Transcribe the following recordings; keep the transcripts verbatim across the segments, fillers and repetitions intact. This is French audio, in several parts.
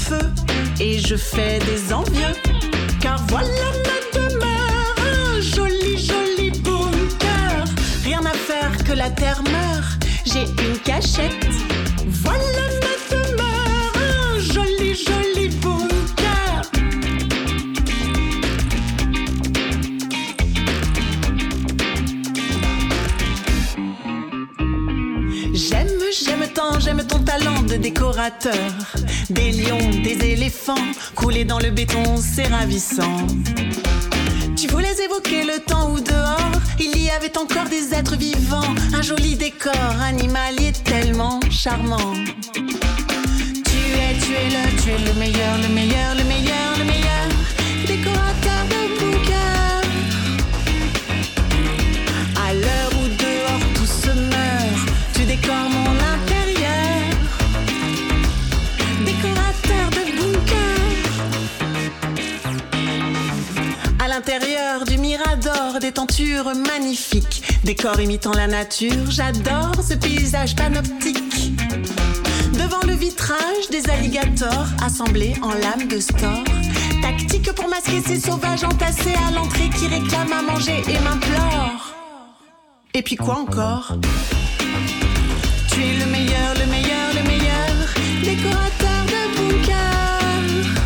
feu et je fais des envieux. Car voilà ma demeure, un joli joli bunker. Rien à faire que la terre meure, j'ai une cachette. Voilà ma demeure, un joli joli bunker. J'aime, j'aime tant, j'aime ton talent de décorateur. Des lions, des éléphants, coulés dans le béton, c'est ravissant. Tu voulais évoquer le temps où dehors, il y avait encore des êtres vivants. Un joli décor animalier tellement charmant. Tu es, tu es le, tu es le meilleur, le meilleur, le meilleur, le meilleur décorateur de bunker. À l'heure où dehors tout se meurt, tu décores mon intérieur. Décorateur de bunker. À l'intérieur du mirador, des tentures magnifiques, décor imitant la nature, j'adore ce paysage panoptique. Devant le vitrage, des alligators assemblés en lames de store. Tactique pour masquer ces sauvages entassés à l'entrée qui réclament à manger et m'implorent. Et puis quoi encore? Tu es le meilleur, le meilleur, le meilleur décorateur de bunker.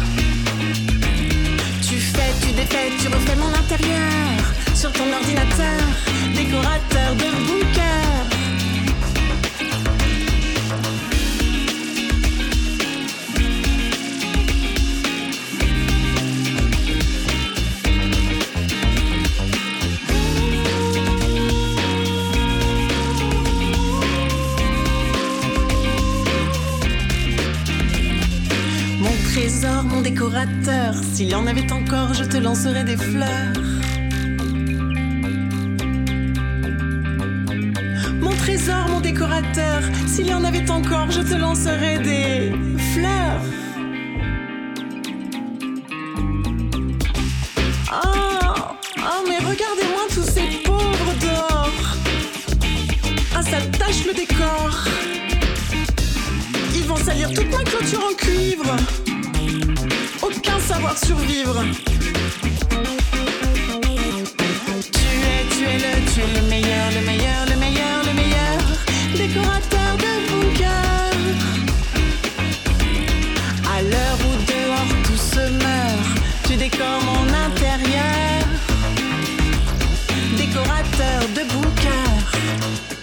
Tu fais, tu défais, tu refais mon intérieur sur ton ordinateur, décorateur de bunker. Trésor, mon décorateur, s'il y en avait encore, je te lancerais des fleurs. Mon trésor, mon décorateur, s'il y en avait encore, je te lancerais des fleurs. Oh, oh, mais regardez-moi tous ces pauvres dehors. Ah, ça tâche le décor. Ils vont salir toute ma clôture en cuivre. Aucun savoir survivre. Tu es, tu es le, tu es le meilleur, le meilleur, le meilleur, le meilleur décorateur de bunker. À l'heure où dehors tout se meurt, tu décores mon intérieur. Décorateur de bunker.